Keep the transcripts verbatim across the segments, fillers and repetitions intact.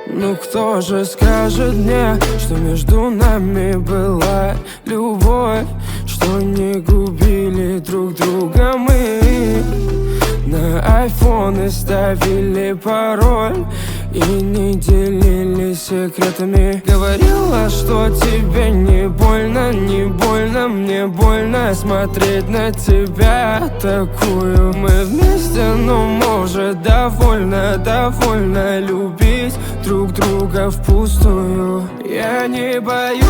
Ну кто же скажет мне, что между нами была любовь, что не губили друг друга мы, на айфоны ставили пароль и не делились секретами. Говорила, что тебе не больно, не больно, мне больно смотреть на тебя такую. Мы вместе, но может довольно, довольно любить друг друга впустую. Я не боюсь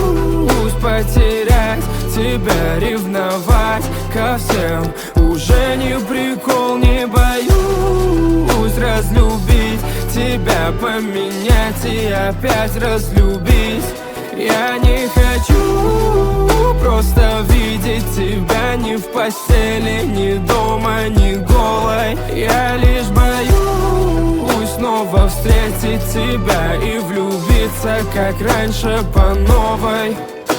потерять тебя, ревновать ко всем уже не прикол. Не боюсь разлюбить тебя, поменять и опять разлюбить. Я не хочу просто видеть тебя ни в постели, ни дома, ни голой. Я лишь боюсь снова встретить тебя и влюбиться, как раньше, по новой.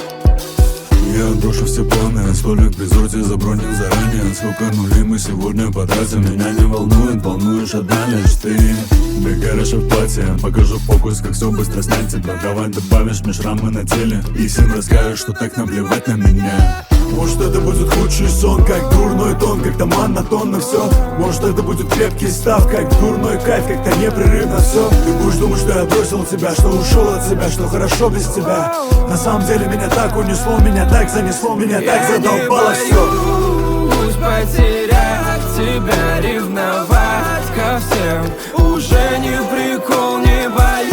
Я отброшу все планы, столик без роти забронен заранее. Сколько нулей мы сегодня потратим, меня не волнует, волнуешь одна лишь ты. Бегаешь в платье, покажу фокус, как все быстро снять тебя. Давай добавишь мне шрамы на теле и всем расскажешь, что так наплевать на меня. Может это будет худший сон, как дурной тон, как-то монотонно все. Может это будет крепкий став, как дурной кайф, как-то непрерывно все. Ты будешь думать, что я бросил тебя, что ушел от себя, что хорошо без тебя. На самом деле меня так унесло, меня так занесло, меня так задолбало все. Я не боюсь потерять тебя, ревновать ко всем уже не прикол. Не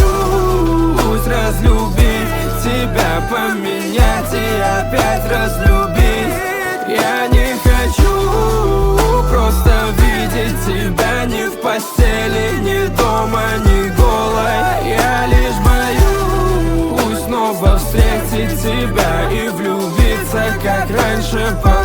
боюсь разлюбить тебя, поменять и опять разлюбить. Я не хочу просто видеть тебя ни в постели, ни дома, ни голой. Я лишь боюсь снова встретить тебя и влюбиться, как раньше, по